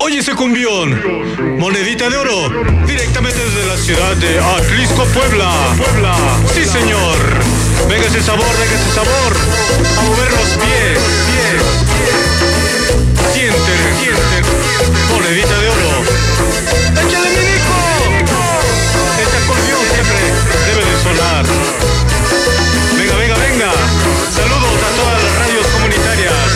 Oye ese cumbión, monedita de oro, directamente desde la ciudad de Atlisco, Puebla. Sí, señor. Venga ese sabor, a mover los pies. Siente, monedita de oro. ¡Échale, mi hijo! Este acordeón siempre debe de sonar. Venga. Saludos a todas las radios comunitarias.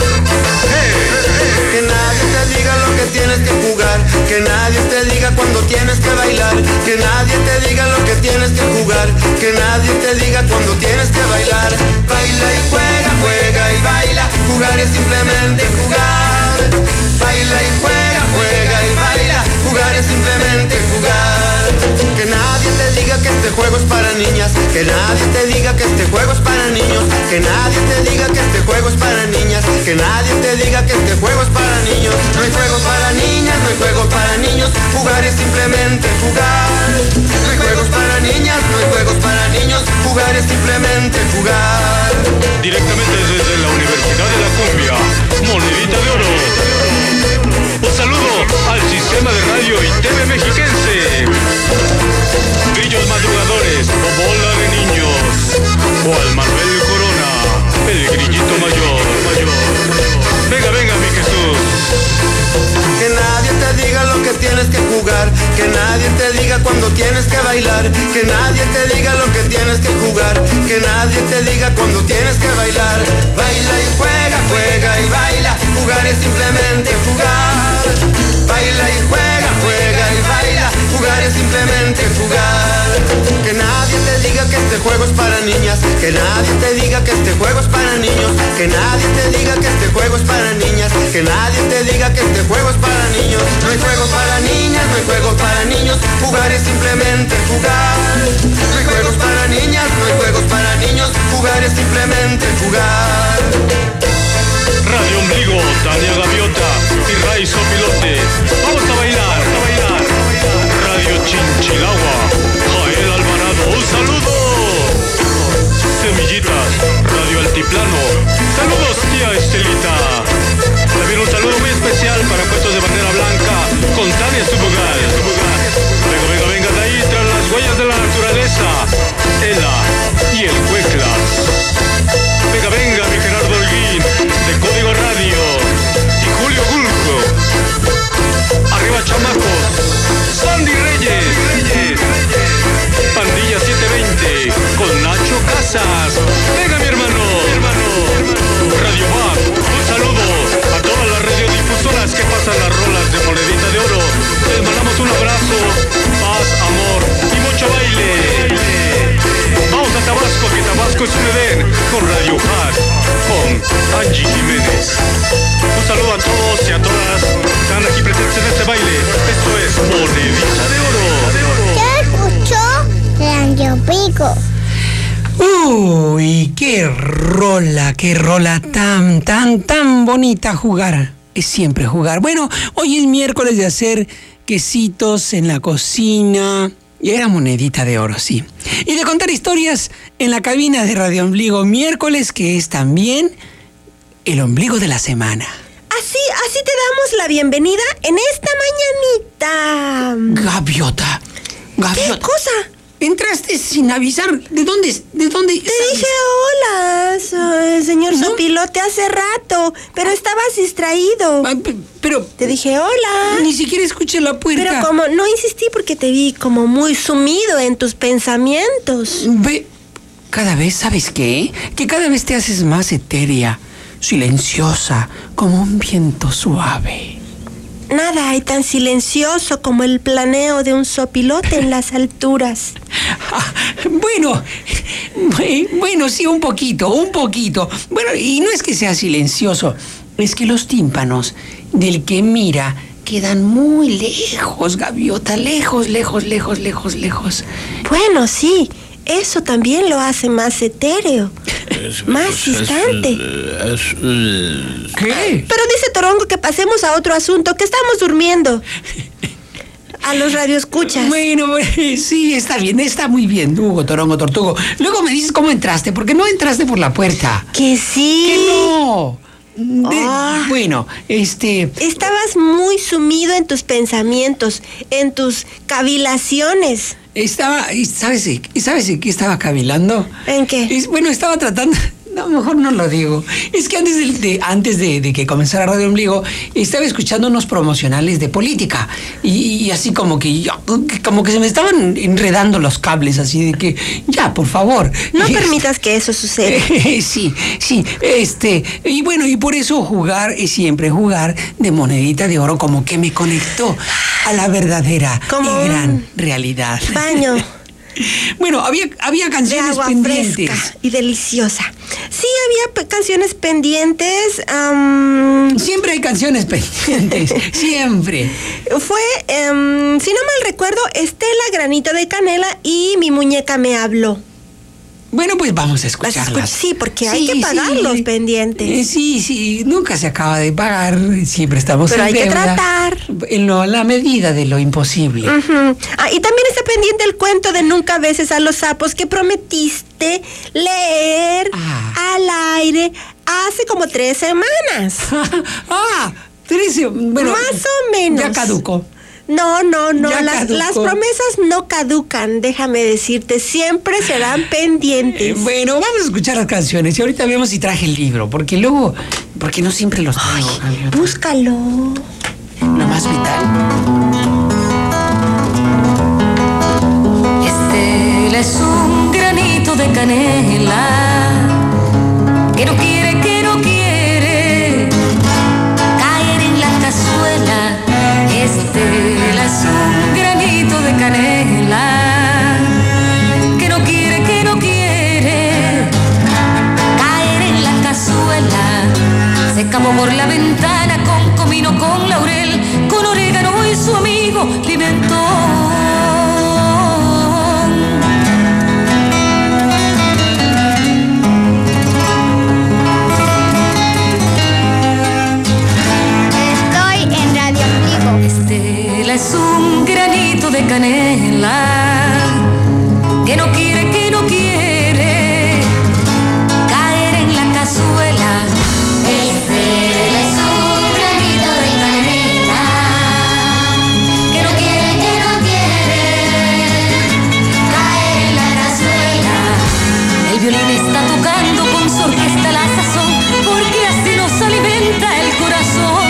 Que nadie te diga lo que tienes que jugar, que nadie te diga cuando tienes que bailar, que nadie te diga lo que tienes que jugar, que nadie te diga cuando tienes que bailar. Baila y juega y baila, jugar es simplemente jugar. Baila y juega y baila, jugar es simplemente jugar. Que nadie te diga que este juego es para niñas, que nadie te diga que este juego es para niños, que nadie te diga que este juego es para niñas, que nadie te diga que este juego es para niños. No hay juego para niñas, no hay juego para niños, jugar es simplemente jugar. No hay juegos para niñas, no hay juegos para niños, jugar es simplemente jugar. Directamente desde la Universidad de la Cumbia, monedita de oro. Un saludo al sistema de radio y TV mexiquense. Grillos madrugadores o bola de niños. O al Manuel Corona, el grillito mayor. Venga, mi Jesús. Que nadie te diga lo que tienes que jugar, que nadie te diga cuando tienes que bailar, que nadie te diga lo que tienes que jugar, que nadie te diga cuando tienes que bailar. Baila y juega y baila, jugar es simplemente jugar. Baila y juega y baila, jugar es simplemente jugar. Que nadie te diga que este juego es para niñas, que nadie te diga que este juego es para niños, que nadie te diga que este juego es para niñas, que nadie te diga que este juego es para niños. No hay juegos para niñas, no hay juegos para niños, jugar es simplemente jugar. No hay juegos para niñas, no hay juegos para niños, jugar es simplemente jugar. Radio Ombligo, Tania Gaviota y Raizo Pilote. Vamos a bailar. Radio Chinchilagua, Jael Alvarado, un saludo. Semillitas, Radio Altiplano. Saludos, tía Estelita. También un saludo muy especial para Puestos de Bandera Blanca con Tania Subugal. Venga, de ahí tras las huellas de la naturaleza, Ela y el Cueclas. Venga, mi Gerardo Holguín, de Código Radio, y Julio Gulco. Arriba, chamacos. Sandy Reyes. Pandilla 720, con Nacho Casas. Venga, mi hermano. Radio Bac, un saludo a todas las radiodifusoras que pasan las rolas de monedita de oro. Les mandamos un abrazo, paz, amor y mucho baile. Vamos a Tabasco, que Tabasco es un Edén, con Radio Hack, con Angie Jiménez. Un saludo a todos y a todas que están aquí presentes en este baile. Esto es Monedita de Oro. Yo escucho Radio Pico. Uy, qué rola tan bonita jugar. Es siempre jugar. Bueno, hoy es miércoles de hacer quesitos en la cocina. Y era monedita de oro, sí. Y de contar historias en la cabina de Radio Ombligo, miércoles, que es también el ombligo de la semana. Así te damos la bienvenida en esta mañanita. Gaviota. ¿Qué cosa? Entraste sin avisar. ¿De dónde? Te dije hola, señor Sopilote, hace rato, pero estabas distraído. Pero te dije hola. Ni siquiera escuché la puerta. Pero como no insistí porque te vi como muy sumido en tus pensamientos. Ve, cada vez, ¿sabes qué? Que cada vez te haces más etérea, silenciosa, como un viento suave. Nada hay tan silencioso como el planeo de un sopilote en las alturas. Bueno, sí, un poquito. Bueno, y no es que sea silencioso, es que los tímpanos del que mira quedan muy lejos, Gaviota, lejos. Bueno, sí, eso también lo hace más etéreo, más distante. ¿Qué? Pero dice Torongo que pasemos a otro asunto, que estamos durmiendo. A los radioescuchas. Bueno, sí, está bien, está muy bien, Hugo, Torongo, Tortugo. Luego me dices cómo entraste, porque no entraste por la puerta. Que sí. Que no. Bueno, Estabas muy sumido en tus pensamientos, en tus cavilaciones. ¿Sabes en qué estaba cavilando? ¿En qué? Bueno, estaba tratando... No, mejor no lo digo. Es que antes de que comenzara Radio Ombligo, estaba escuchando unos promocionales de política. Y así como que se me estaban enredando los cables, así de que, ya, por favor. No permitas que eso suceda. Sí. Y bueno, y por eso siempre jugar de monedita de oro, como que me conectó a la verdadera y gran realidad. Baño. Bueno, había canciones de agua pendientes. Fresca y deliciosa. Sí, había canciones pendientes. Siempre hay canciones pendientes, siempre. Fue, si no mal recuerdo, Estela, Granito de Canela y Mi Muñeca Me Habló. Bueno, pues vamos a escucharlas. Sí, porque hay que pagar los pendientes. Sí, nunca se acaba de pagar, siempre estamos Pero en hay deuda, que tratar. En la medida de lo imposible. Uh-huh. Y también está pendiente el cuento de Nunca beses a los sapos que prometiste leer al aire hace como 3 semanas. 13, bueno. Más o menos. Ya caducó. No, las promesas no caducan, déjame decirte, siempre serán pendientes. Bueno, vamos a escuchar las canciones y ahorita vemos si traje el libro, porque no siempre los traigo. Búscalo. Lo más vital. Estela es un granito de canela que no quiere caer en la cazuela. Estela es un granito de canela que no quiere caer en la cazuela. Se escapó por la ventana con comino, con laurel, con orégano y su amigo pimentón. Estela es un granito de canela que no quiere caer en la cazuela. Estela es un granito de canela que no quiere caer en la cazuela. El violín está tocando con su orquesta la sazón, porque así nos alimenta el corazón.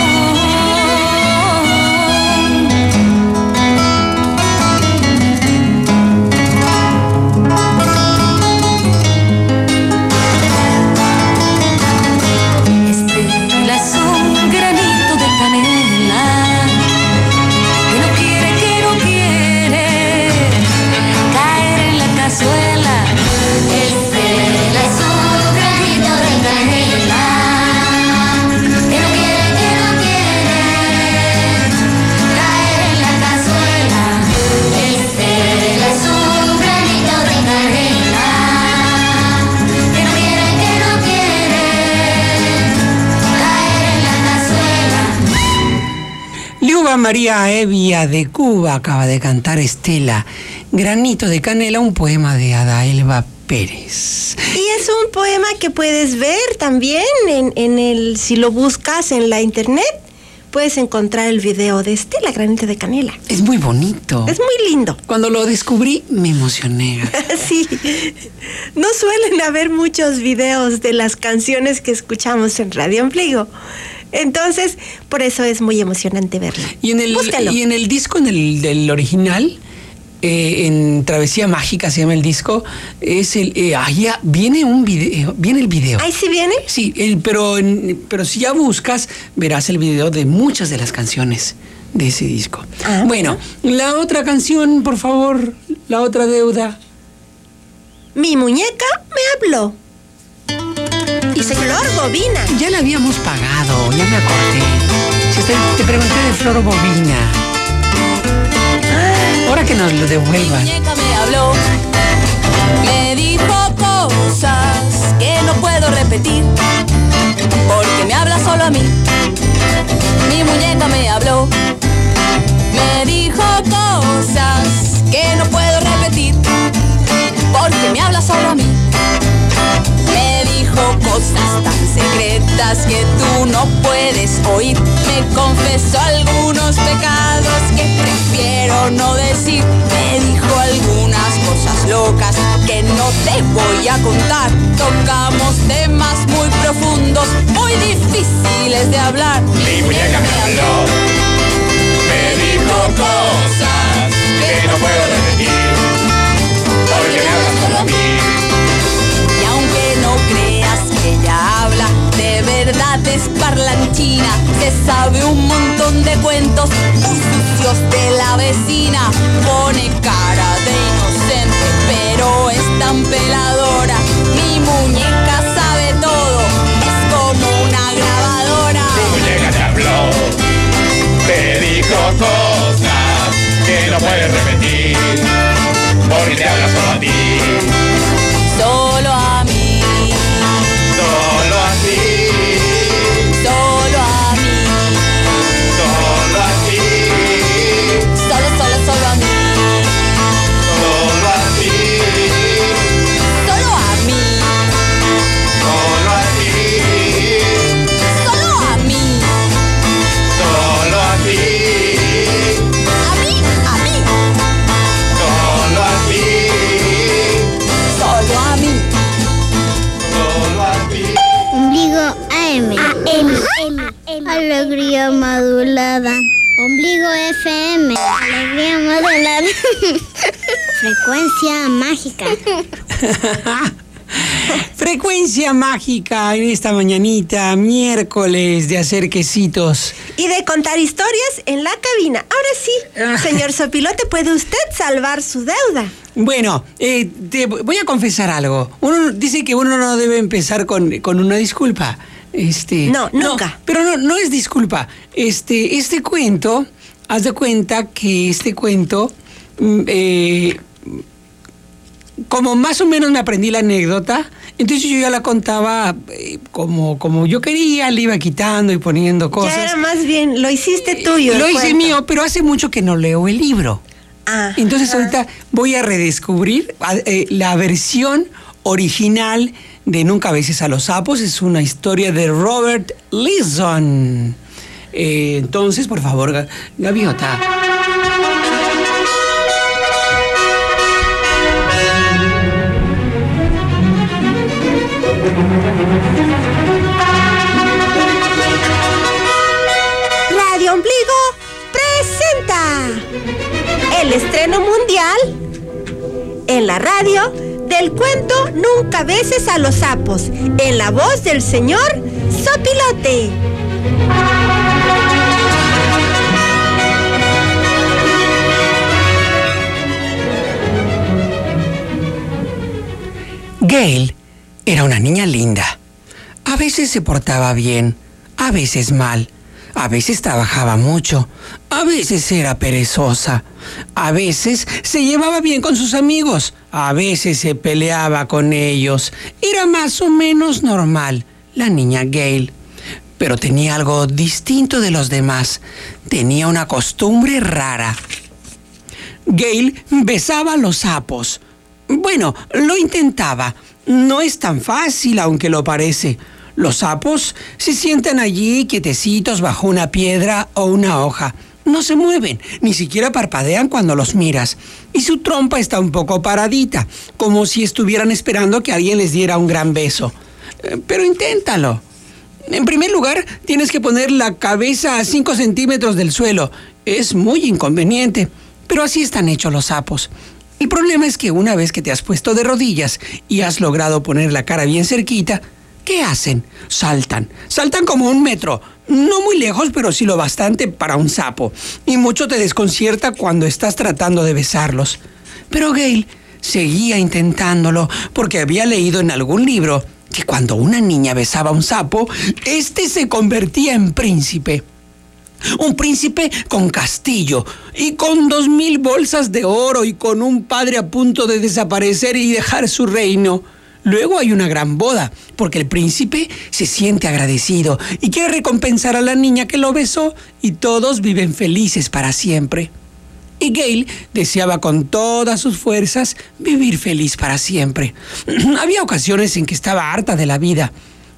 María Evia de Cuba acaba de cantar Estela, Granito de Canela, un poema de Adaelva Pérez. Y es un poema que puedes ver también si lo buscas en la internet, puedes encontrar el video de Estela, Granito de Canela. Es muy bonito. Es muy lindo. Cuando lo descubrí, me emocioné. Sí. No suelen haber muchos videos de las canciones que escuchamos en Radio Ombligo. Entonces, por eso es muy emocionante verlo. Búscalo. Y en el disco, del original, en Travesía Mágica se llama el disco, viene el video. ¿Ahí sí viene? Sí, pero si ya buscas, verás el video de muchas de las canciones de ese disco. Bueno, la otra canción, por favor, la otra deuda. Mi muñeca me habló. Y Flor Bobina. Ya la habíamos pagado, ya me acordé. Te pregunté de Flor Bobina. Ahora que nos lo devuelvan. Mi muñeca me habló, me dijo cosas que no puedo repetir, porque me habla solo a mí. Mi muñeca me habló, me dijo cosas que no puedo repetir, porque me habla solo a mí. Me dijo cosas tan secretas secretas que tú no puedes oír. Me confesó algunos pecados que prefiero no decir. Me dijo algunas cosas locas que no te voy a contar. Tocamos temas muy profundos, muy difíciles de hablar. Mi muñeca me habló, me dijo cosas que no puedo repetir, porque me habla solo a mí. Y aunque no creas que ella habla, de verdad es parlanchina. Se sabe un montón de cuentos muy sucios de la vecina. Pone cara de inocente, pero es tan peladora. Mi muñeca sabe todo, es como una grabadora. Mi muñeca te habló, te dijo cosas que no puedes repetir, porque te habla solo a ti. Solo a mí. Solo a ti. Solo a mí. Solo a ti. Solo a mí. Solo a ti. Solo a mí. Solo a ti. Solo a mí. Solo a ti. A mí. Solo a ti. Solo a mí. Solo a ti. Ombligo AM. Alegría modulada. Ombligo FM. Alegría modulada. Frecuencia mágica. Frecuencia mágica en esta mañanita, miércoles de hacer quesitos. Y de contar historias en la cabina. Ahora sí, señor Sopilote, ¿puede usted salvar su deuda? Bueno, te voy a confesar algo. Uno dice que uno no debe empezar con una disculpa. No, nunca. No, pero no es disculpa. Este cuento, haz de cuenta que este cuento, como más o menos me aprendí la anécdota, entonces yo ya la contaba como yo quería, le iba quitando y poniendo cosas. Ya era más bien, lo hiciste tuyo. Lo hice mío, pero hace mucho que no leo el libro. Entonces ahorita voy a redescubrir la versión original de Nunca beses a los sapos. Es una historia de Robert Leeson. Entonces, por favor, Gaviota. Radio Ombligo presenta el estreno mundial en la radio del cuento Nunca beses a los sapos, en la voz del señor Sopilote. Gail era una niña linda. A veces se portaba bien, a veces mal. A veces trabajaba mucho, a veces era perezosa, a veces se llevaba bien con sus amigos, a veces se peleaba con ellos. Era más o menos normal, la niña Gail. Pero tenía algo distinto de los demás. Tenía una costumbre rara. Gail besaba a los sapos. Bueno, lo intentaba. No es tan fácil, aunque lo parece. Los sapos se sientan allí quietecitos bajo una piedra o una hoja. No se mueven, ni siquiera parpadean cuando los miras. Y su trompa está un poco paradita, como si estuvieran esperando que alguien les diera un gran beso. Pero inténtalo. En primer lugar, tienes que poner la cabeza a 5 centímetros del suelo. Es muy inconveniente, pero así están hechos los sapos. El problema es que una vez que te has puesto de rodillas y has logrado poner la cara bien cerquita, ¿qué hacen? Saltan como 1 metro. No muy lejos, pero sí lo bastante para un sapo. Y mucho te desconcierta cuando estás tratando de besarlos. Pero Gail seguía intentándolo porque había leído en algún libro que cuando una niña besaba a un sapo, este se convertía en príncipe. Un príncipe con castillo y con 2,000 bolsas de oro y con un padre a punto de desaparecer y dejar su reino. Luego hay una gran boda, porque el príncipe se siente agradecido y quiere recompensar a la niña que lo besó y todos viven felices para siempre. Y Gail deseaba con todas sus fuerzas vivir feliz para siempre. Había ocasiones en que estaba harta de la vida.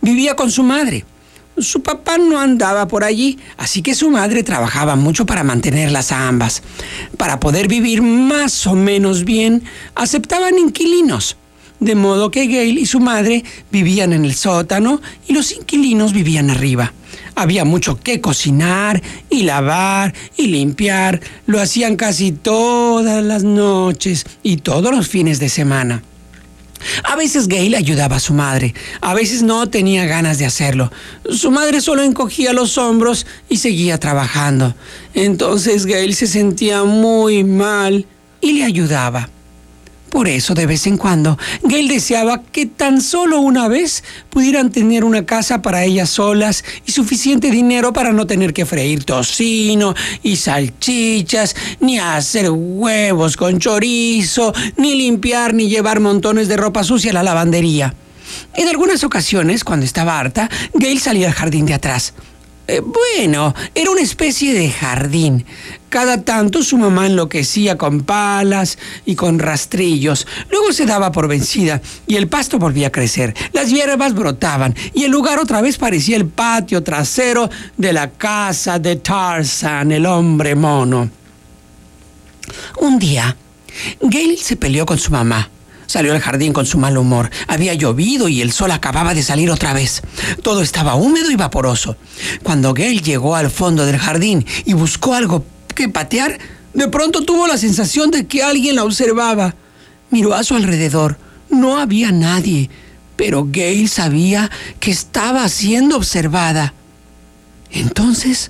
vivía con su madre. Su papá no andaba por allí, así que su madre trabajaba mucho para mantenerlas a ambas. Para poder vivir más o menos bien, aceptaban inquilinos. De modo que Gail y su madre vivían en el sótano y los inquilinos vivían arriba. Había mucho que cocinar y lavar y limpiar. Lo hacían casi todas las noches y todos los fines de semana. A veces Gail ayudaba a su madre, a veces no tenía ganas de hacerlo. Su madre solo encogía los hombros y seguía trabajando. Entonces Gail se sentía muy mal y le ayudaba. Por eso, de vez en cuando, Gail deseaba que tan solo una vez pudieran tener una casa para ellas solas y suficiente dinero para no tener que freír tocino y salchichas, ni hacer huevos con chorizo, ni limpiar ni llevar montones de ropa sucia a la lavandería. En algunas ocasiones, cuando estaba harta, Gail salía al jardín de atrás. Era una especie de jardín. Cada tanto su mamá enloquecía con palas y con rastrillos. Luego se daba por vencida y el pasto volvía a crecer. Las hierbas brotaban y el lugar otra vez parecía el patio trasero de la casa de Tarzan, el hombre mono. Un día, Gail se peleó con su mamá. Salió al jardín con su mal humor. Había llovido y el sol acababa de salir otra vez. Todo estaba húmedo y vaporoso. Cuando Gail llegó al fondo del jardín y buscó algo que patear, de pronto tuvo la sensación de que alguien la observaba. Miró a su alrededor. No había nadie, pero Gail sabía que estaba siendo observada. Entonces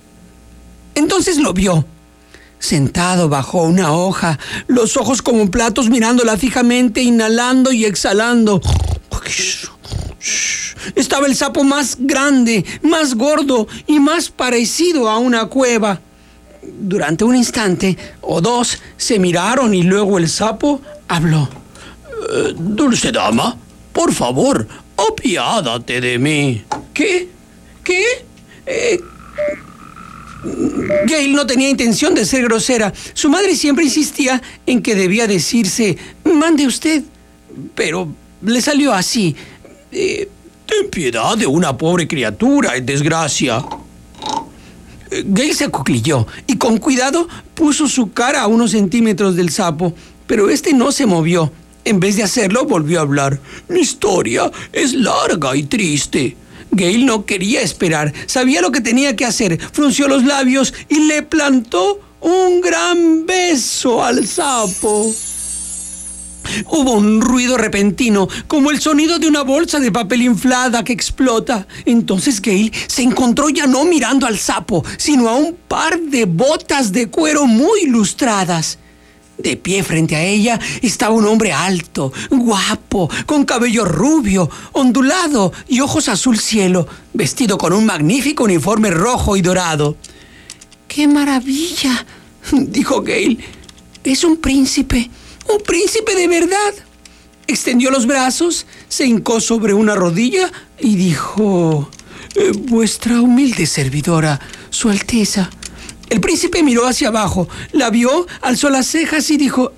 lo vio. Sentado bajo una hoja, los ojos como platos mirándola fijamente, inhalando y exhalando. Estaba el sapo más grande, más gordo y más parecido a una cueva. Durante un instante o dos se miraron y luego el sapo habló. Dulce dama, por favor, apiádate de mí. ¿Qué? Gail no tenía intención de ser grosera. Su madre siempre insistía en que debía decirse, mande usted. Pero le salió así. Ten piedad de una pobre criatura en desgracia. Gail se acuclilló y con cuidado puso su cara a unos centímetros del sapo, pero este no se movió. En vez de hacerlo, volvió a hablar. Mi historia es larga y triste. Gail no quería esperar, sabía lo que tenía que hacer, frunció los labios y le plantó un gran beso al sapo. Hubo un ruido repentino, como el sonido de una bolsa de papel inflada que explota. Entonces Gail se encontró ya no mirando al sapo, sino a un par de botas de cuero muy lustradas. De pie frente a ella estaba un hombre alto, guapo, con cabello rubio, ondulado y ojos azul cielo, vestido con un magnífico uniforme rojo y dorado. ¡Qué maravilla!, dijo Gail. Es un príncipe de verdad. Extendió los brazos, se hincó sobre una rodilla y dijo: vuestra humilde servidora, Su Alteza. El príncipe miró hacia abajo, la vio, alzó las cejas y dijo: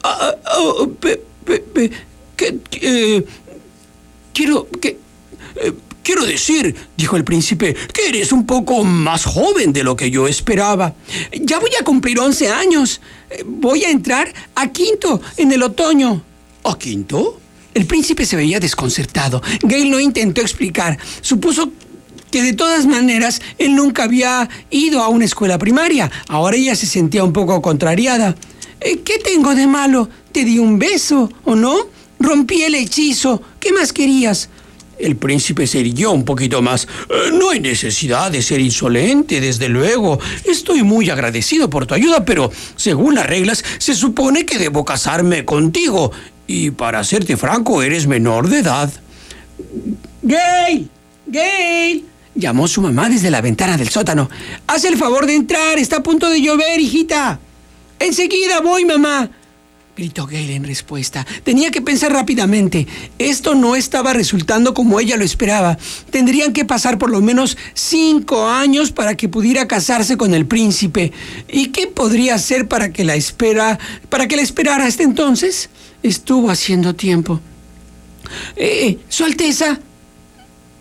quiero decir, dijo el príncipe, que eres un poco más joven de lo que yo esperaba. Ya voy a cumplir 11 años. Voy a entrar a quinto en el otoño. ¿A quinto? El príncipe se veía desconcertado. Gail no intentó explicar. Supuso que de todas maneras él nunca había ido a una escuela primaria. Ahora ella se sentía un poco contrariada. ¿Qué tengo de malo? Te di un beso, ¿o no? Rompí el hechizo. ¿Qué más querías? El príncipe se irguió un poquito más. No hay necesidad de ser insolente, desde luego. Estoy muy agradecido por tu ayuda, pero según las reglas se supone que debo casarme contigo. Y para serte franco, eres menor de edad. ¡Gail! Llamó su mamá desde la ventana del sótano. Haz el favor de entrar, está a punto de llover, hijita. Enseguida voy, mamá, gritó Gail en respuesta. Tenía que pensar rápidamente. Esto no estaba resultando como ella lo esperaba. Tendrían que pasar por lo menos 5 años para que pudiera casarse con el príncipe. ¿Y qué podría hacer para que la esperara hasta entonces? Estuvo haciendo tiempo. Su Alteza.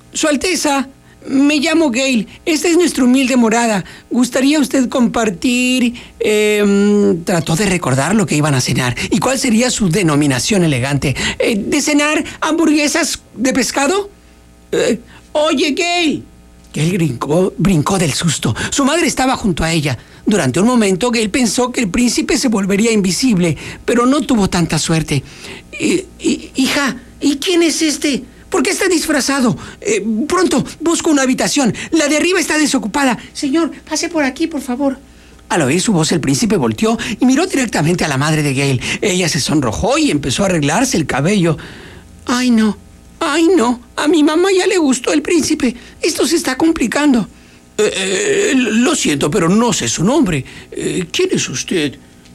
Su Alteza, me llamo Gale. Esta es nuestra humilde morada. ¿Gustaría usted compartir...? Trató de recordar lo que iban a cenar y cuál sería su denominación elegante. ¿De cenar hamburguesas de pescado? Oye, Gale. Gale brincó del susto. Su madre estaba junto a ella. Durante un momento, Gale pensó que el príncipe se volvería invisible, pero no tuvo tanta suerte. Hija, ¿y quién es este? ¿Por qué está disfrazado? Pronto, busco una habitación. La de arriba está desocupada. Señor, pase por aquí, por favor. Al oír su voz, el príncipe volteó y miró directamente a la madre de Gale. Ella se sonrojó y empezó a arreglarse el cabello. ¡Ay, no! A mi mamá ya le gustó el príncipe. Esto se está complicando. Lo siento, pero no sé su nombre. ¿Quién es usted?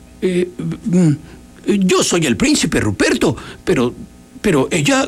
Yo soy el príncipe Ruperto, pero ella...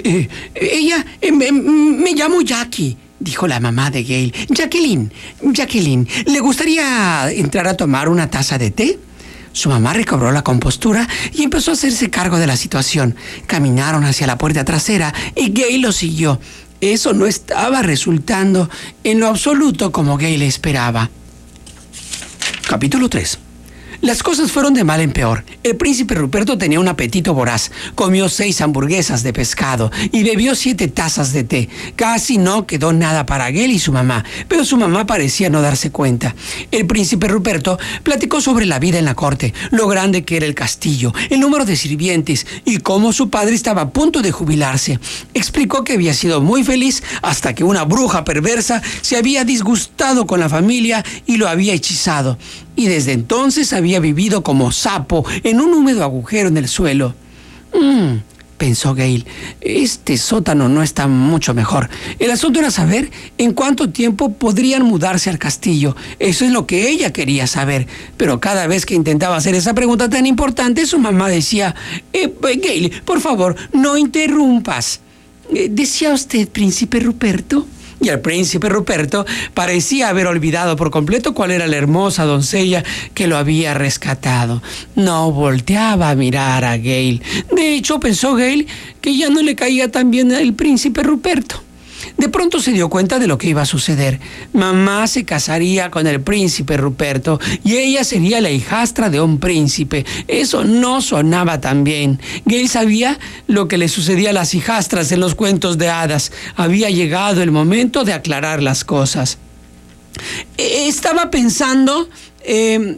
me llamo Jackie, dijo la mamá de Gale. Jacqueline, ¿le gustaría entrar a tomar una taza de té? Su mamá recobró la compostura y empezó a hacerse cargo de la situación. Caminaron hacia la puerta trasera y Gale lo siguió. Eso no estaba resultando en lo absoluto como Gale esperaba. Capítulo 3. Las cosas fueron de mal en peor. El príncipe Ruperto tenía un apetito voraz. Comió 6 hamburguesas de pescado y bebió 7 tazas de té. Casi no quedó nada para Gale y su mamá, pero su mamá parecía no darse cuenta. El príncipe Ruperto platicó sobre la vida en la corte, lo grande que era el castillo, el número de sirvientes y cómo su padre estaba a punto de jubilarse. Explicó que había sido muy feliz hasta que una bruja perversa se había disgustado con la familia y lo había hechizado. Y desde entonces había vivido como sapo en un húmedo agujero en el suelo. Pensó Gale, este sótano no está mucho mejor. El asunto era saber en cuánto tiempo podrían mudarse al castillo. Eso es lo que ella quería saber. Pero cada vez que intentaba hacer esa pregunta tan importante, su mamá decía, Gale, por favor, no interrumpas. ¿Decía usted, príncipe Ruperto? Y el príncipe Ruperto parecía haber olvidado por completo cuál era la hermosa doncella que lo había rescatado. No volteaba a mirar a Gale. De hecho, pensó Gale que ya no le caía tan bien el príncipe Ruperto. De pronto se dio cuenta de lo que iba a suceder. Mamá se casaría con el príncipe Ruperto y ella sería la hijastra de un príncipe. Eso no sonaba tan bien. Gale sabía lo que le sucedía a las hijastras en los cuentos de hadas. Había llegado el momento de aclarar las cosas. Estaba pensando en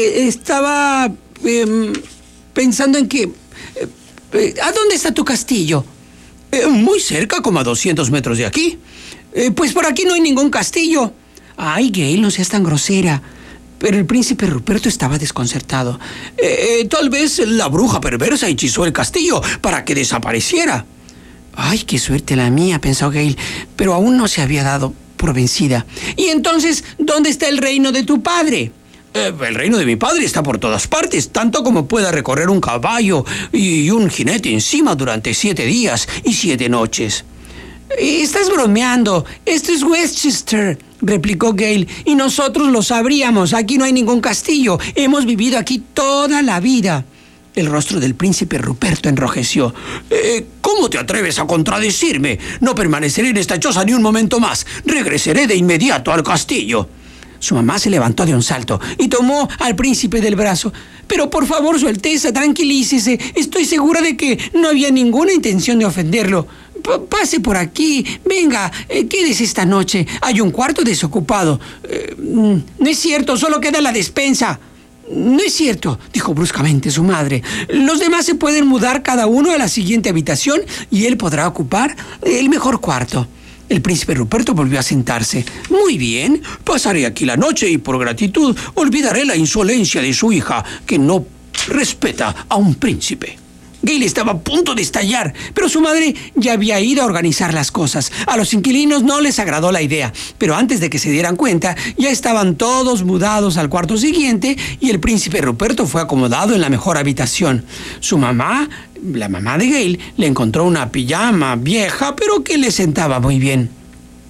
que... ¿A dónde está tu castillo? Muy cerca, como a 200 metros de aquí. Pues por aquí no hay ningún castillo. Ay, Gale, no seas tan grosera. Pero el príncipe Ruperto estaba desconcertado. Tal vez la bruja perversa hechizó el castillo para que desapareciera. Ay, qué suerte la mía, pensó Gale, pero aún no se había dado por vencida. ¿Y entonces dónde está el reino de tu padre? El reino de mi padre está por todas partes, tanto como pueda recorrer un caballo y un jinete encima durante 7 días y 7 noches. Estás bromeando. Esto es Westchester, replicó Gale, y nosotros lo sabríamos. Aquí no hay ningún castillo. Hemos vivido aquí toda la vida. El rostro del príncipe Ruperto enrojeció. ¿Cómo te atreves a contradecirme? No permaneceré en esta choza ni un momento más. Regresaré de inmediato al castillo. Su mamá se levantó de un salto y tomó al príncipe del brazo. Pero por favor, Su Alteza, tranquilícese. Estoy segura de que no había ninguna intención de ofenderlo. Pase por aquí. Venga, quédese esta noche. Hay un cuarto desocupado. No es cierto, solo queda la despensa. No es cierto, dijo bruscamente su madre. Los demás se pueden mudar cada uno a la siguiente habitación y él podrá ocupar el mejor cuarto. El príncipe Ruperto volvió a sentarse. Muy bien, pasaré aquí la noche y por gratitud olvidaré la insolencia de su hija, que no respeta a un príncipe. Gale estaba a punto de estallar, pero su madre ya había ido a organizar las cosas. A los inquilinos no les agradó la idea, pero antes de que se dieran cuenta, ya estaban todos mudados al cuarto siguiente y el príncipe Ruperto fue acomodado en la mejor habitación. Su mamá, la mamá de Gale, le encontró una pijama vieja, pero que le sentaba muy bien.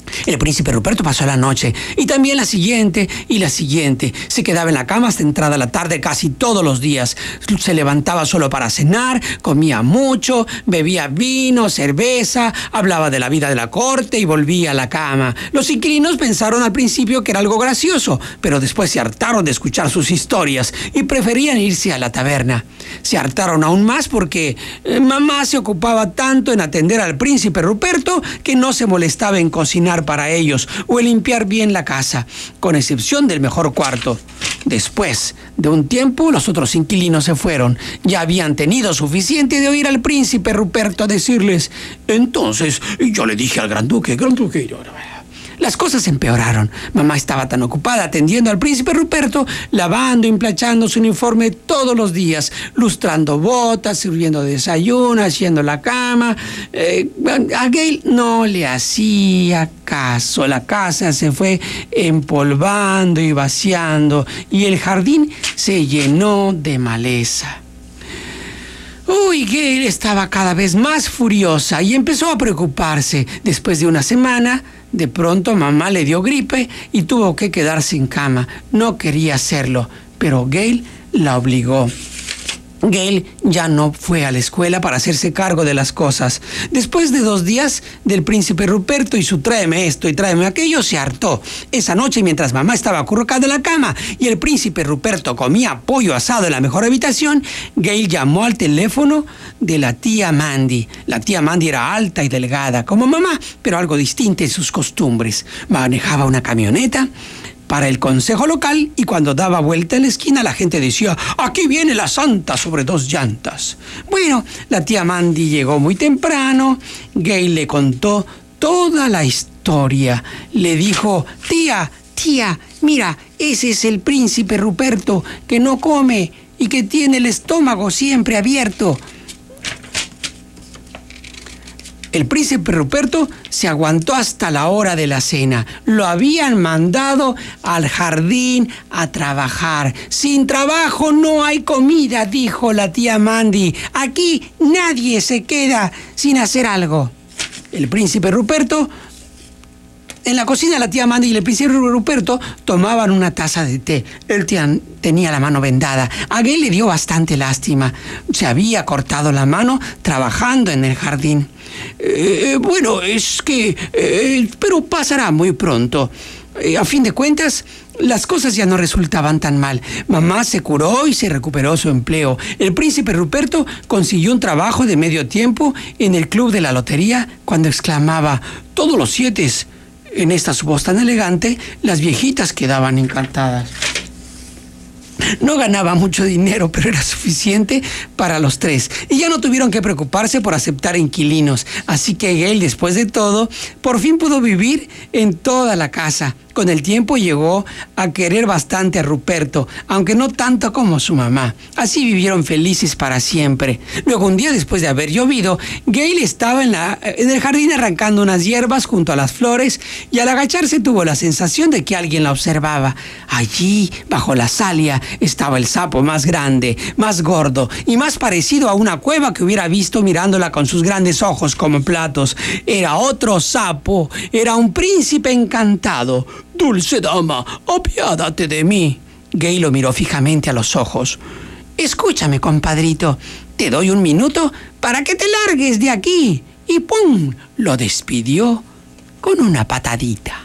El príncipe Ruperto pasó la noche y también la siguiente y la siguiente. Se quedaba en la cama hasta entrada la tarde casi todos los días. Se levantaba solo para cenar, comía mucho, bebía vino, cerveza, hablaba de la vida de la corte y volvía a la cama. Los inquilinos pensaron al principio que era algo gracioso, pero después se hartaron de escuchar sus historias y preferían irse a la taberna. Se hartaron aún más porque mamá se ocupaba tanto en atender al príncipe Ruperto que no se molestaba en cocinar para ellos o en limpiar bien la casa, con excepción del mejor cuarto. Después de un tiempo, los otros inquilinos se fueron. Ya habían tenido suficiente de oír al príncipe Ruperto decirles: entonces yo le dije al gran duque, Las cosas empeoraron. Mamá estaba tan ocupada atendiendo al príncipe Ruperto, lavando y planchando su uniforme todos los días, lustrando botas, sirviendo desayuno, haciendo la cama. A Gale no le hacía caso. La casa se fue empolvando y vaciando y el jardín se llenó de maleza. Gale estaba cada vez más furiosa y empezó a preocuparse. Después de una semana, de pronto mamá le dio gripe y tuvo que quedarse en cama. No quería hacerlo, pero Gale la obligó. Gale ya no fue a la escuela para hacerse cargo de las cosas. Después de 2 días del príncipe Ruperto y su tráeme esto y tráeme aquello, se hartó. Esa noche, mientras mamá estaba acurrucada en la cama y el príncipe Ruperto comía pollo asado en la mejor habitación, Gale llamó al teléfono de la tía Mandy. La tía Mandy era alta y delgada como mamá, pero algo distinta en sus costumbres. Manejaba una camioneta para el consejo local y cuando daba vuelta en la esquina la gente decía: aquí viene la santa sobre 2 llantas. Bueno, la tía Mandy llegó muy temprano. Gale le contó toda la historia. Le dijo: tía, mira, ese es el príncipe Ruperto que no come y que tiene el estómago siempre abierto. El príncipe Ruperto se aguantó hasta la hora de la cena. Lo habían mandado al jardín a trabajar. Sin trabajo no hay comida, dijo la tía Mandy. Aquí nadie se queda sin hacer algo. El príncipe Ruperto... En la cocina, la tía Mandy y el príncipe Ruperto tomaban una taza de té. Él tenía la mano vendada. A Gale le dio bastante lástima. Se había cortado la mano trabajando en el jardín. Bueno, es que... pero pasará muy pronto. A fin de cuentas, las cosas ya no resultaban tan mal. Mamá se curó y se recuperó su empleo. El príncipe Ruperto consiguió un trabajo de medio tiempo en el club de la lotería cuando exclamaba: todos los 7... En esta su voz tan elegante, las viejitas quedaban encantadas. No ganaba mucho dinero, pero era suficiente para los 3. Y ya no tuvieron que preocuparse por aceptar inquilinos. Así que Gale, después de todo, por fin pudo vivir en toda la casa. Con el tiempo llegó a querer bastante a Ruperto, aunque no tanto como su mamá. Así vivieron felices para siempre. Luego, un día después de haber llovido, Gale estaba en el jardín arrancando unas hierbas junto a las flores y al agacharse tuvo la sensación de que alguien la observaba. Allí, bajo la salvia, estaba el sapo más grande, más gordo y más parecido a una cueva que hubiera visto mirándola con sus grandes ojos como platos. Era otro sapo, era un príncipe encantado. Dulce dama, apiádate de mí. Gale lo miró fijamente a los ojos. Escúchame, compadrito, te doy 1 minuto para que te largues de aquí. Y ¡pum! Lo despidió con una patadita.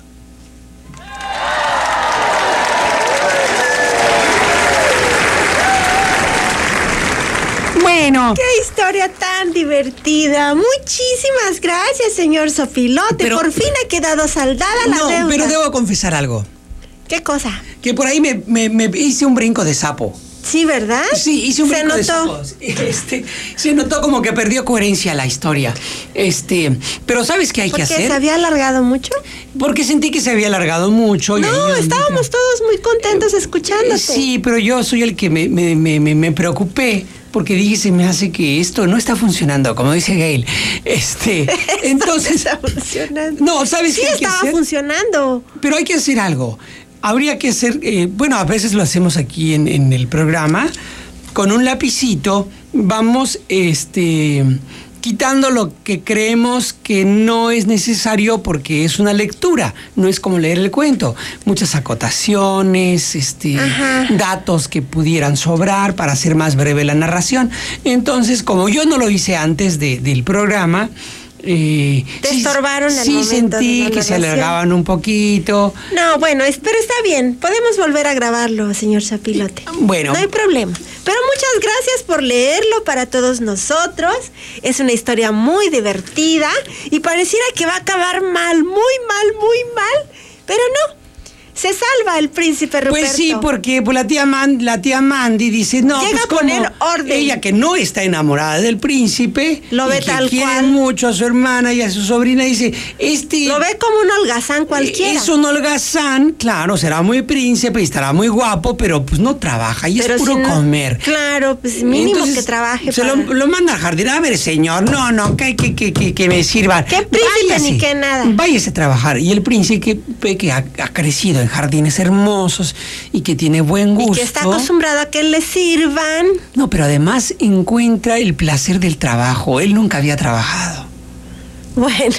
Bueno. ¡Qué historia tan divertida! Muchísimas gracias, señor Sofilote. Por fin ha quedado saldada la deuda. No, pero debo confesar algo. ¿Qué cosa? Que por ahí me hice un brinco de sapo. Sí, ¿verdad? Sí, hice un brinco de sapo. Se notó como que perdió coherencia la historia. Pero ¿sabes qué hay que hacer? ¿Porque se había alargado mucho? Porque sentí que se había alargado mucho. No, estábamos todos muy contentos escuchándote. Sí, pero yo soy el que me preocupé. Porque dije, se me hace que esto no está funcionando, como dice Gale. Entonces... está funcionando. No, ¿sabes qué hay que hacer? Sí, estaba funcionando. Pero hay que hacer algo. Habría que hacer... bueno, a veces lo hacemos aquí en el programa. Con un lapicito vamos, quitando lo que creemos que no es necesario porque es una lectura, no es como leer el cuento. Muchas acotaciones, datos que pudieran sobrar para hacer más breve la narración. Entonces, como yo no lo hice antes del programa, te estorbaron al momento sentí de la que se narración. alargaban un poquito. No, bueno, pero está bien. Podemos volver a grabarlo, señor Zapilote. Bueno. No hay problema. Pero muchas gracias por leerlo para todos nosotros. Es una historia muy divertida y pareciera que va a acabar mal, muy mal. Pero no. Se salva el príncipe Ruperto. Pues sí, porque pues, la tía Mandy dice, no, llega pues a poner como orden. Ella que no está enamorada del príncipe, lo ve y que tal quiere cual. mucho a su hermana y a su sobrina, dice, lo ve como un holgazán cualquiera. Es un holgazán, claro, será muy príncipe y estará muy guapo, pero pues no trabaja y pero es puro si no, comer. Claro, pues mínimo entonces, que trabaje. Lo manda al jardín. A ver, señor, no, que me sirva. ¿Qué príncipe ni qué nada? Váyase a trabajar. Y el príncipe ve que ha crecido en jardines hermosos y que tiene buen gusto. Y que está acostumbrado a que le sirvan. No, pero además encuentra el placer del trabajo. Él nunca había trabajado. Bueno,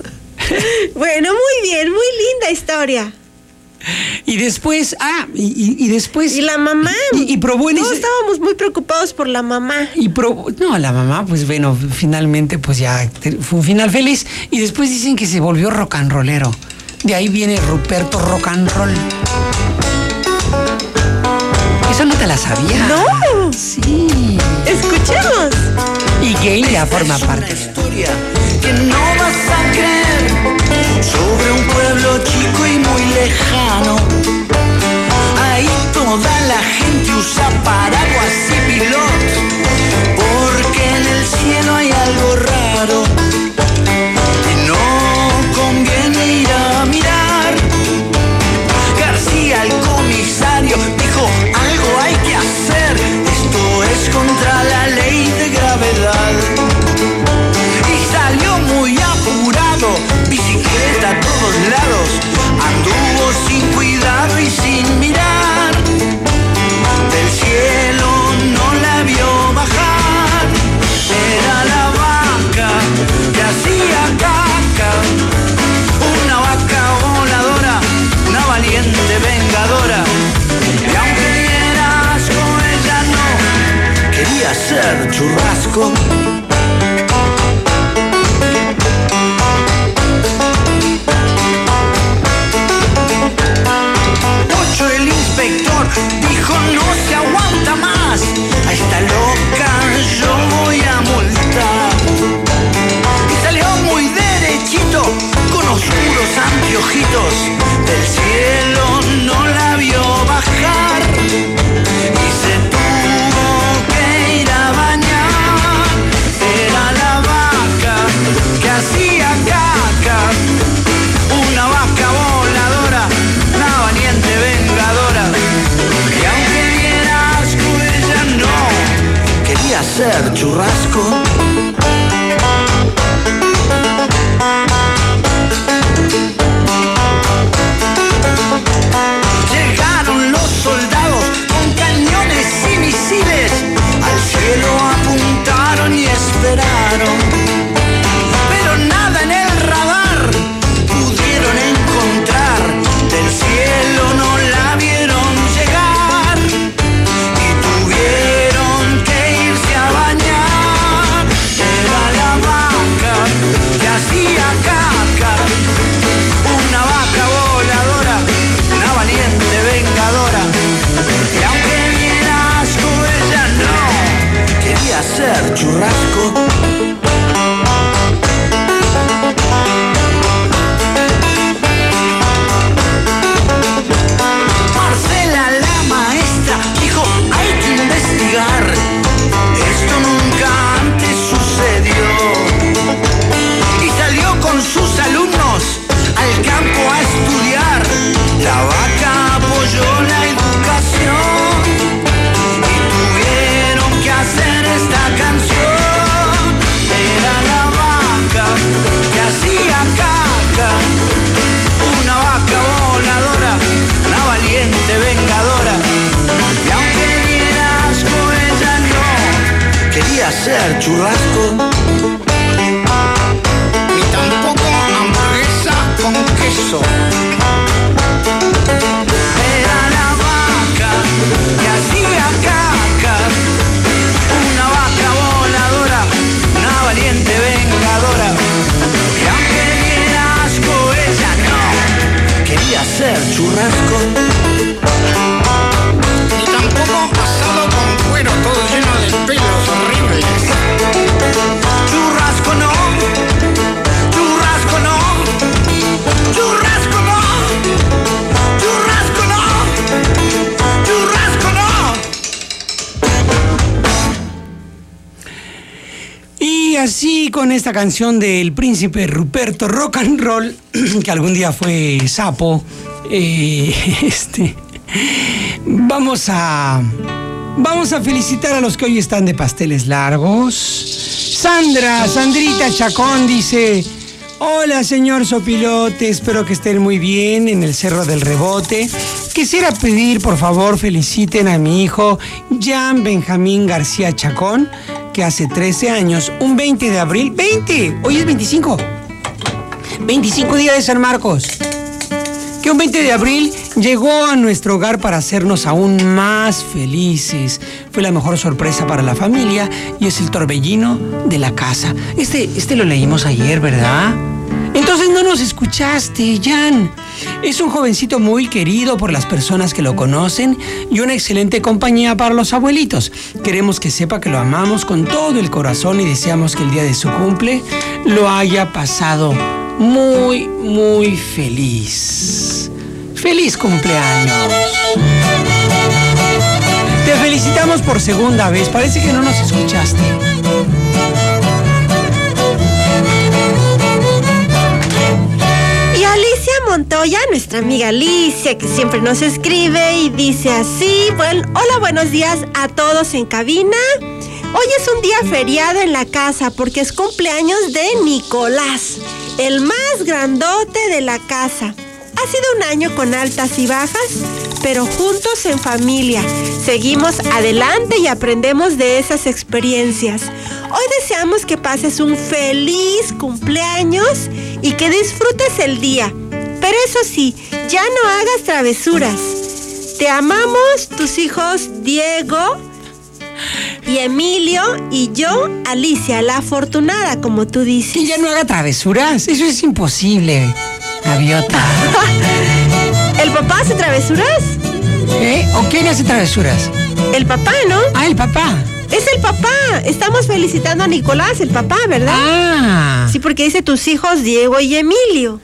muy bien, muy linda historia. Y después, y después... Y la mamá. Y probó en Todos estábamos muy preocupados por la mamá. No, la mamá, pues bueno, finalmente pues ya fue un final feliz. Y después dicen que se volvió rock and rollero. De ahí viene Ruperto Rock and Roll. Eso no te la sabía. No. Sí. Escuchemos. Y gay ya forma parte. Historia que no vas a creer, sobre un pueblo chico y muy lejano. Ahí toda la gente usa paraguas y pilotos, porque en el cielo hay algo raro y no conviene ir a mirar. García, el comisario, dijo: algo hay que hacer, esto es contra la ley de gravedad. Y salió muy apurado, bicicleta a todos lados, anduvo sin cuidado y sin mirar. Del cielo no la vio bajar, era la vaca que hacía caca, una vaca voladora, una valiente vengadora. Y aunque diera asco, ella no quería ser churrasco. Ocho, el inspector, dijo: no se aguanta más, a esta loca yo voy a multar. Y salió muy derechito, con oscuros anteojitos, del cielo no la vio bajar. Y se tuvo que ir a bañar, era la vaca que hacía caca, una vaca voladora, una valiente vengadora. Y aunque diera asco, ella no quería ser churrasco. Llegaron los soldados con cañones y misiles, al cielo apuntaron y esperaron, pero nada en el radar pudieron encontrar. Del cielo no la vieron llegar y tuvieron que irse a bañar. Era la vaca que hacía caca, una vaca voladora, una valiente vengadora. Y aunque diera asco, ella no quería ser churrasco. Marcela, la maestra, dijo: hay que investigar, esto nunca antes sucedió. Y salió con sus alumnos al campo a estudiar. La vaca apoyó la educación y tuvieron que hacer esta canción. Era la vaca que hacía caca, una vaca voladora, una valiente vengadora. Y aunque diera asco, ella no quería ser churrasco. así con esta canción del príncipe Ruperto Rock and Roll, que algún día fue sapo, vamos a felicitar a los que hoy están de pasteles largos. Sandrita Chacón dice: hola, señor Sopilote, espero que estén muy bien en el Cerro del Rebote. Quisiera pedir, por favor, feliciten a mi hijo Jan Benjamín García Chacón, que hace 13 años, un 20 de abril, 20, hoy es 25 día de San Marcos, que un 20 de abril llegó a nuestro hogar para hacernos aún más felices. Fue la mejor sorpresa para la familia y es el torbellino de la casa. Este lo leímos ayer, ¿verdad? Entonces no nos escuchaste, Jan. Es un jovencito muy querido por las personas que lo conocen y una excelente compañía para los abuelitos. Queremos que sepa que lo amamos con todo el corazón y deseamos que el día de su cumple lo haya pasado muy, muy feliz. ¡Feliz cumpleaños! Te felicitamos por segunda vez. Parece que no nos escuchaste. Y Alicia Montoya, nuestra amiga Alicia, que siempre nos escribe y dice así: hola, buenos días a todos en cabina. Hoy es un día feriado en la casa porque es cumpleaños de Nicolás, el más grandote de la casa. Ha sido un año con altas y bajas, pero juntos en familia. Seguimos adelante y aprendemos de esas experiencias. Hoy deseamos que pases un feliz cumpleaños y que disfrutes el día. Pero eso sí, ya no hagas travesuras. Te amamos, tus hijos Diego y Emilio y yo, Alicia, la afortunada, como tú dices. Que ya no haga travesuras, eso es imposible, gaviota. ¿El papá hace travesuras? ¿O quién hace travesuras? El papá, ¿no? Ah, el papá. Es el papá. Estamos felicitando a Nicolás, el papá, ¿verdad? Ah. Sí, porque dice tus hijos Diego y Emilio.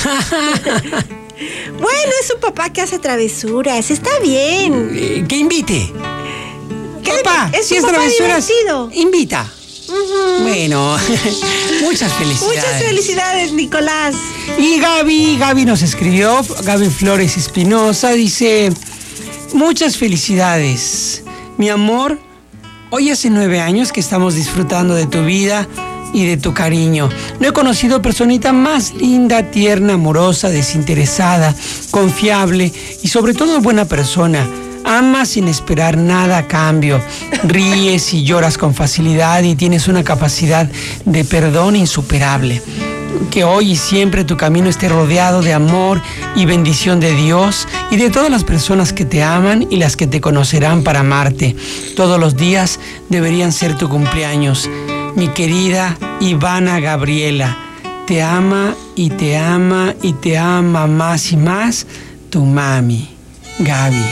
Bueno, es un papá que hace travesuras. Está bien. Que invite. Papá, si es papá travesuras, divertido. invita. Bueno, muchas felicidades. Muchas felicidades, Nicolás. Y Gaby nos escribió, Gaby Flores Espinosa, dice: muchas felicidades, mi amor. Hoy hace 9 años que estamos disfrutando de tu vida y de tu cariño. No he conocido personita más linda, tierna, amorosa, desinteresada, confiable y sobre todo buena persona. Amas sin esperar nada a cambio, ríes y lloras con facilidad y tienes una capacidad de perdón insuperable. Que hoy y siempre tu camino esté rodeado de amor y bendición de Dios y de todas las personas que te aman y las que te conocerán para amarte. Todos los días deberían ser tu cumpleaños. Mi querida Ivana Gabriela, te ama y te ama y te ama más y más tu mami, Gaby.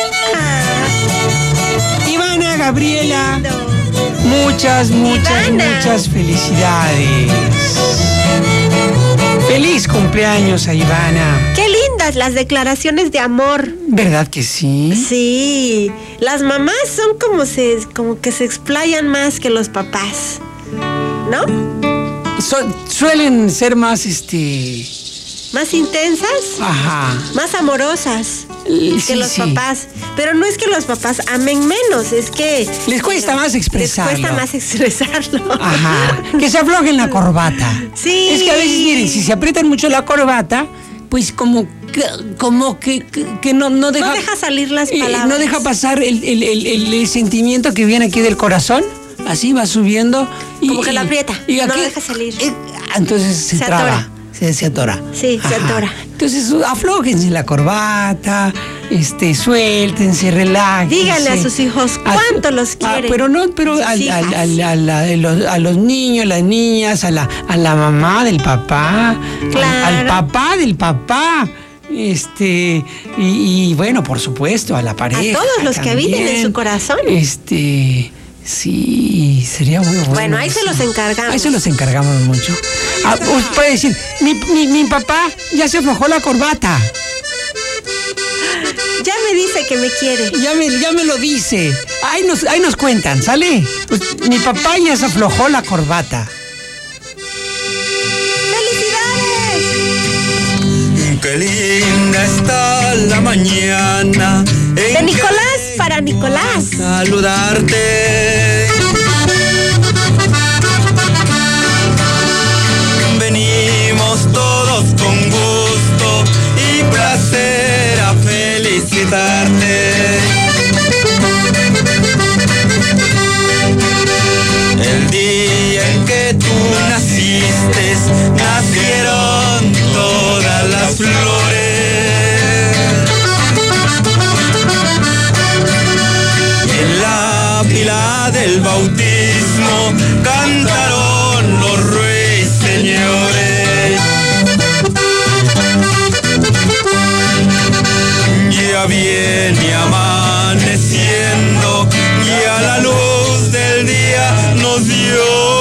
Ivana Gabriela, muchas felicidades. ¡Feliz cumpleaños a Ivana! ¡Qué lindas las declaraciones de amor! ¿Verdad que sí? Sí, las mamás son como que se explayan más que los papás, ¿no? Suelen ser más, ¿Más intensas? Ajá. Más amorosas que los sí. papás. Pero no es que los papás amen menos, es que... Les cuesta más expresarlo. Les cuesta más expresarlo. Ajá. Que se aflojen la corbata. Sí. Es que a veces, miren, si se aprietan mucho la corbata, pues como que no deja... No deja salir las palabras. No deja pasar el sentimiento que viene aquí del corazón. Así va subiendo. Como que la aprieta. Y no lo deja salir. Entonces se traba. Atora. Se atora. Sí, se atora. Entonces aflójense la corbata, suéltense, relájense. Díganle a sus hijos cuánto los quieren. Pero a los niños, las niñas, a la mamá del papá, claro. al papá del papá. Y bueno, por supuesto, a la pareja. A todos los que habiten en su corazón. Sí, sería muy bueno. Bueno, ahí se los encargamos. Ahí se los encargamos mucho. Puede decir, mi papá ya se aflojó la corbata. Ya me dice que me quiere. Ya me lo dice. Ahí nos cuentan, ¿sale? Pues mi papá ya se aflojó la corbata. ¡Felicidades! Qué linda está la mañana. De Nicolás para Nicolás. Saludarte. Venimos todos con gusto y placer a felicitarte. El día en que tú naciste, nacieron todas las flores. En la pila del bautismo cantaron los ruiseñores. Ya viene amaneciendo, ya la luz del día nos dio.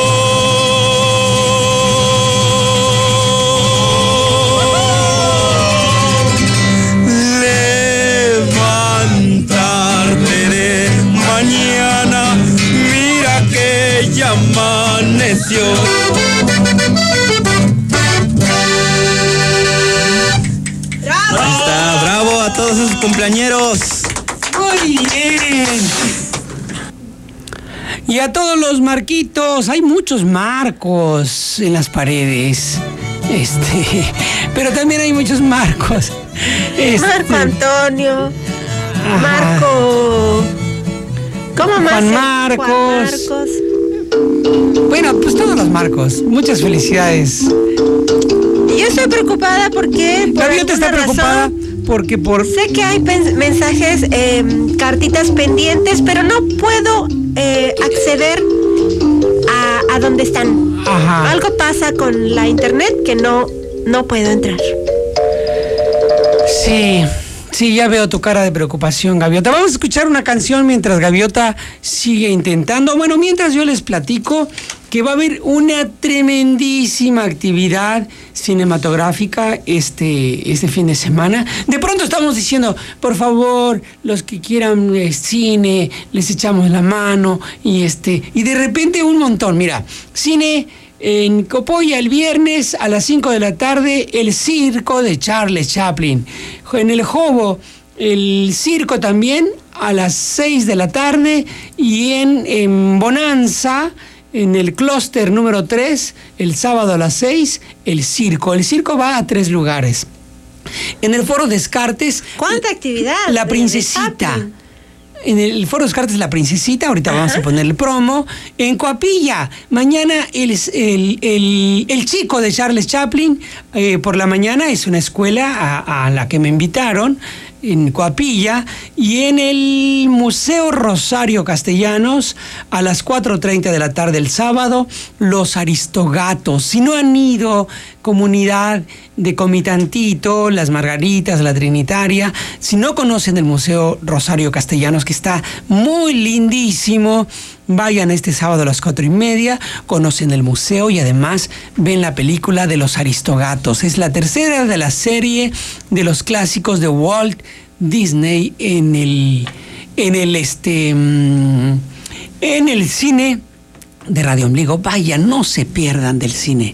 Levantarte de mañana, mira que ya amaneció. Ahí está, bravo a todos sus cumpleañeros. Muy bien. Y a todos los marquitos, hay muchos marcos en las paredes. Pero también hay muchos marcos. Marco Antonio. Ajá. Marco. ¿Cómo más? Juan Marcos. Juan Marcos. Bueno, pues todos los marcos. Muchas felicidades. Yo estoy preocupada porque por Gaviota está alguna preocupada razón, porque por... sé que hay mensajes, cartitas pendientes, pero no puedo acceder a donde están. Ajá. Algo pasa con la internet que no puedo entrar. Sí, ya veo tu cara de preocupación, Gaviota. Vamos a escuchar una canción mientras Gaviota sigue intentando. Bueno, mientras yo les platico que va a haber una tremendísima actividad cinematográfica este fin de semana. De pronto estamos diciendo, por favor, los que quieran cine, les echamos la mano y de repente un montón. Mira, cine en Copolla el viernes a las 5 de la tarde, el circo de Charles Chaplin. En el Jobo, el circo también a las 6 de la tarde y en Bonanza, en el clúster número 3, el sábado a las 6, el circo. El circo va a 3 lugares. En el Foro Descartes... ¿Cuánta actividad? La Princesita. En el Foro Descartes La Princesita, ahorita vamos a poner el promo. En Coapilla, mañana el chico de Charles Chaplin, por la mañana es una escuela a la que me invitaron, en Coapilla, y en el Museo Rosario Castellanos a las 4:30 de la tarde el sábado, Los Aristogatos. Si no han ido, comunidad de Comitantito, Las Margaritas, La Trinitaria, si no conocen el Museo Rosario Castellanos, que está muy lindísimo, vayan este sábado a las 4:30, conocen el museo y además ven la película de Los Aristogatos. Es la tercera de la serie de los clásicos de Walt Disney en el cine de Radio Ombligo. Vayan, no se pierdan del cine.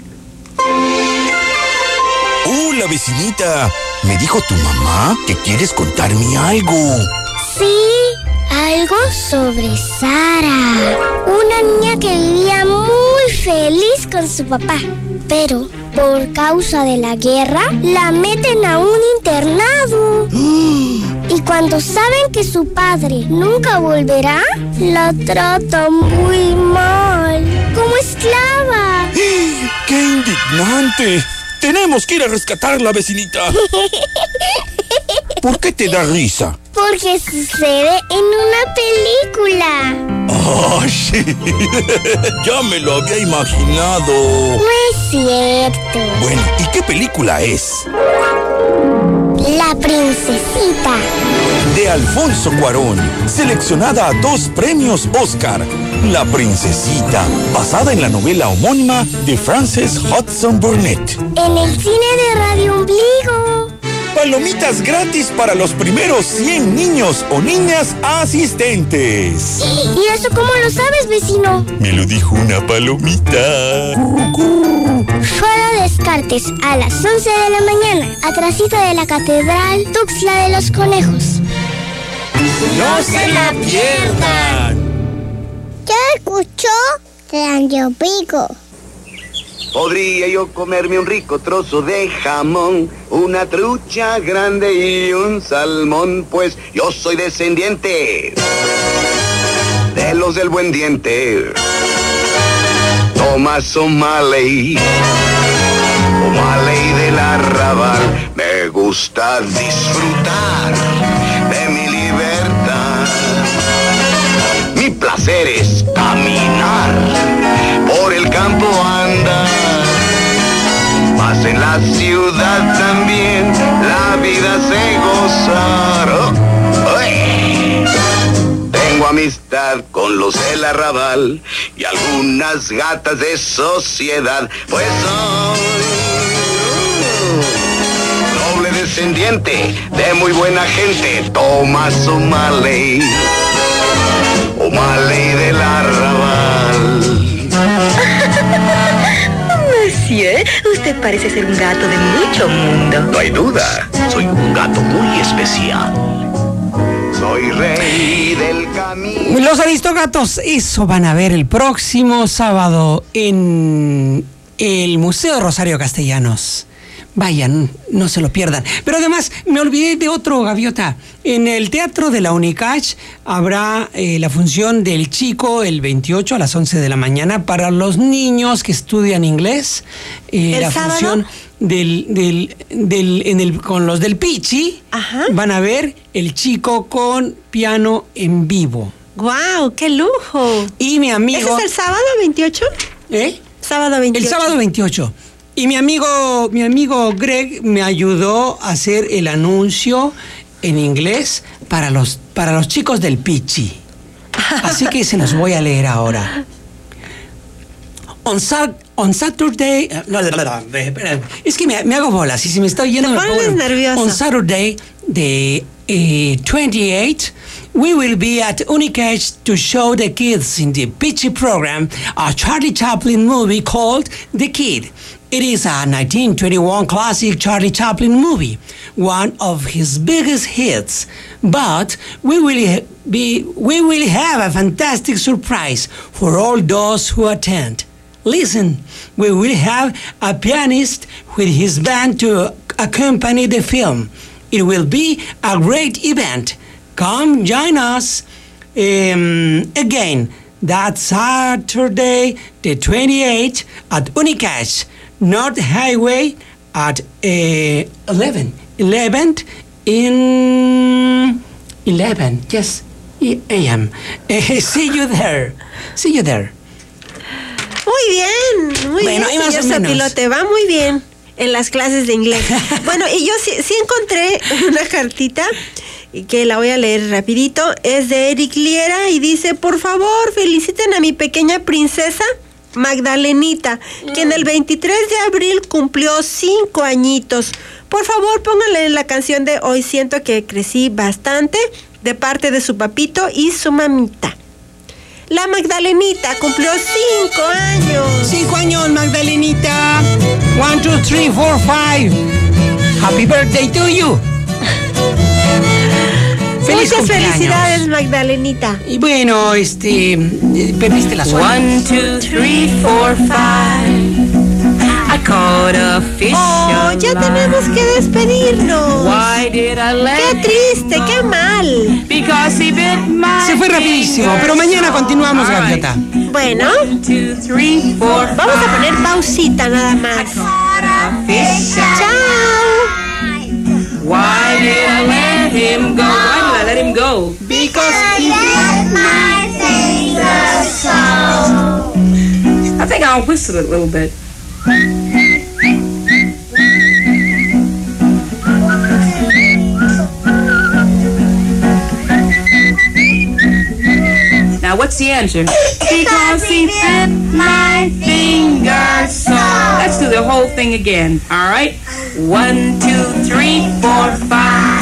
Hola, vecinita. Me dijo tu mamá que quieres contarme algo. Sí, algo sobre Sara, una niña que vivía muy feliz con su papá, pero por causa de la guerra la meten a un internado. Y cuando saben que su padre nunca volverá, la tratan muy mal, como esclava. ¡Qué indignante! Tenemos que ir a rescatarla, vecinita. ¿Por qué te da risa? Porque sucede en una película. ¡Oh, sí! Ya me lo había imaginado. No es cierto. Bueno, ¿y qué película es? La Princesita. De Alfonso Cuarón, seleccionada a 2 premios Oscar. La Princesita, basada en la novela homónima de Frances Hudson Burnett. En el cine de Radio Ombligo. Palomitas gratis para los primeros 100 niños o niñas asistentes. ¿Y eso cómo lo sabes, vecino? Me lo dijo una palomita. Solo Descartes a las 11 de la mañana, atrasito de la Catedral Tuxtla de los Conejos. ¡No se la pierdan! ¿Ya escuchó? Radio Pico. Podría yo comerme un rico trozo de jamón, una trucha grande y un salmón, pues yo soy descendiente de los del buen diente. Thomas O'Malley, O'Malley del arrabal, me gusta disfrutar de mi libertad. Mi placer es caminar, por el campo andar, mas en la ciudad también la vida sé gozar. Tengo amistad con los del arrabal y algunas gatas de sociedad, pues soy noble descendiente de muy buena gente. Thomas O'Malley, O'Malley del arrabal. Monsieur, usted parece ser un gato de mucho mundo. No hay duda, soy un gato muy especial. Soy rey del camino. Los Aristogatos, eso van a ver el próximo sábado en el Museo Rosario Castellanos. Vayan, no se lo pierdan. Pero además, me olvidé de otro, Gaviota. En el Teatro de la Unicach habrá la función del Chico el 28 a las 11 de la mañana para los niños que estudian inglés. La sábado? función con los del Pichi. Ajá. Van a ver el Chico con piano en vivo. ¡Guau! ¡Qué lujo! Y mi amigo... ¿Ese es el sábado 28? ¿Eh? Sábado 28. El sábado 28. Y mi amigo Greg me ayudó a hacer el anuncio en inglés para los chicos del Pichi. Así que se los voy a leer ahora. On Saturday... No, espera, es que me hago bolas. Y si me estoy yendo... Te pones nervioso. On Saturday, the 28th, we will be at Unicach to show the kids in the Pichi program a Charlie Chaplin movie called The Kid. It is a 1921 classic Charlie Chaplin movie, one of his biggest hits. But we will have a fantastic surprise for all those who attend. Listen, we will have a pianist with his band to accompany the film. It will be a great event. Come join us. Again, that Saturday, the 28th, at Unicach, North Highway at 11 in 11, yes, a.m. See you there. Muy bien, Bueno, y más señor o menos. Sopilote, va muy bien en las clases de inglés. Bueno, y yo sí encontré una cartita que la voy a leer rapidito. Es de Eric Liera y dice: por favor, feliciten a mi pequeña princesa Magdalenita, quien el 23 de abril cumplió 5 añitos. Por favor, pónganle la canción de Hoy siento que crecí bastante, de parte de su papito y su mamita. La Magdalenita cumplió 5 años. 5 años, Magdalenita. 1, 2, 3, 4, 5. Happy birthday to you. Feliz Muchas cumpleaños. felicidades, Magdalenita. Y bueno, perdiste la suerte. 1, 2, 3, 4, 5. I caught a fish. Oh, ya tenemos que despedirnos. Why did I let Qué triste, qué mal. Because he bit my Se fue rapidísimo, pero mañana continuamos, All right. Gaviota. Bueno, 1, 2, 3, 4, vamos a poner pausita nada más. fish. Chao. Why did I let him go? Why did I let him go? Because I think I'll whistle it a little bit. Now, what's the answer? Because he bit my finger so. Let's do the whole thing again, all right? 1, 2, 3, 4, 5.